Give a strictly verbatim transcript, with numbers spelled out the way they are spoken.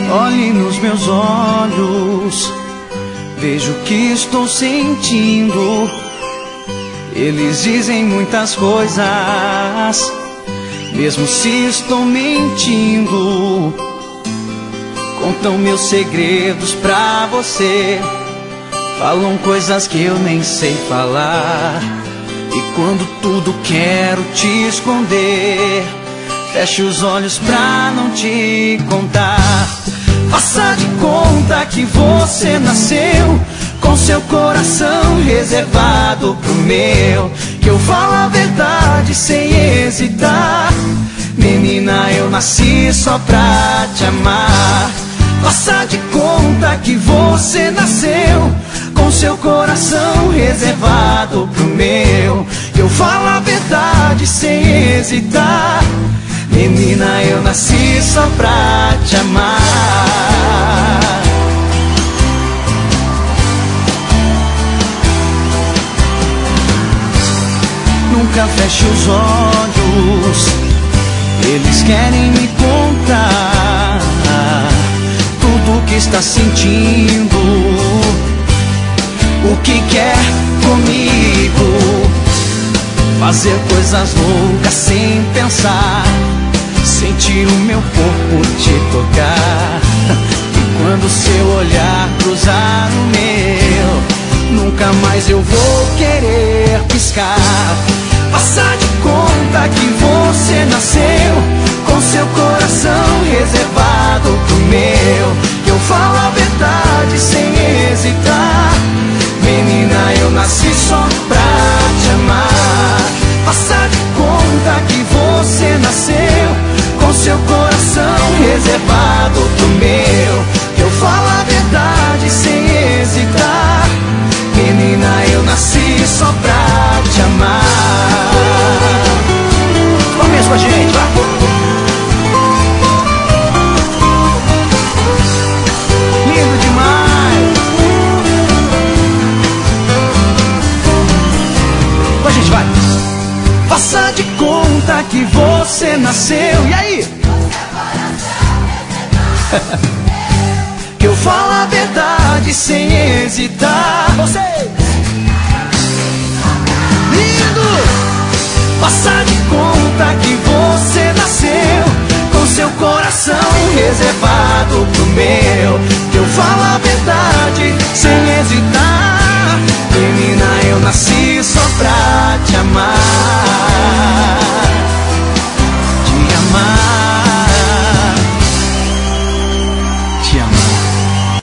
Olhe nos meus olhos, vejo o que estou sentindo. Eles dizem muitas coisas, mesmo se estou mentindo. Contam meus segredos pra você, falam coisas que eu nem sei falar. E quando tudo quero te esconder, fecho os olhos pra não te contar. Faça de conta que você nasceu com seu coração reservado pro meu, que eu falo a verdade sem hesitar. Menina, eu nasci só pra te amar. Faça de conta que você nasceu com seu coração reservado pro meu, que eu falo a verdade sem hesitar. Menina, eu nasci só pra te amar. Nunca feche os olhos, eles querem me contar tudo o que está sentindo, o que quer comigo. Fazer coisas loucas sem pensar, sentir o meu corpo te tocar. E quando seu olhar cruzar o meu, nunca mais eu vou querer piscar. Faça de conta que você nasceu com seu coração reservado pro meu, que eu falo a verdade sem hesitar. Menina, eu nasci só pra te amar. Faça de conta que você nasceu com seu coração reservado pro meu, que eu falo a verdade sem hesitar. Menina, eu nasci só pra te amar. Começa com a gente, vai! Lindo demais! Com a gente, vai! Faça de conta que você nasceu, e aí? Que eu falo a verdade sem hesitar. Você! Lindo! Faça de conta que você nasceu com seu coração reservado pro meu, que eu falo a verdade sem hesitar. Menina, eu nasci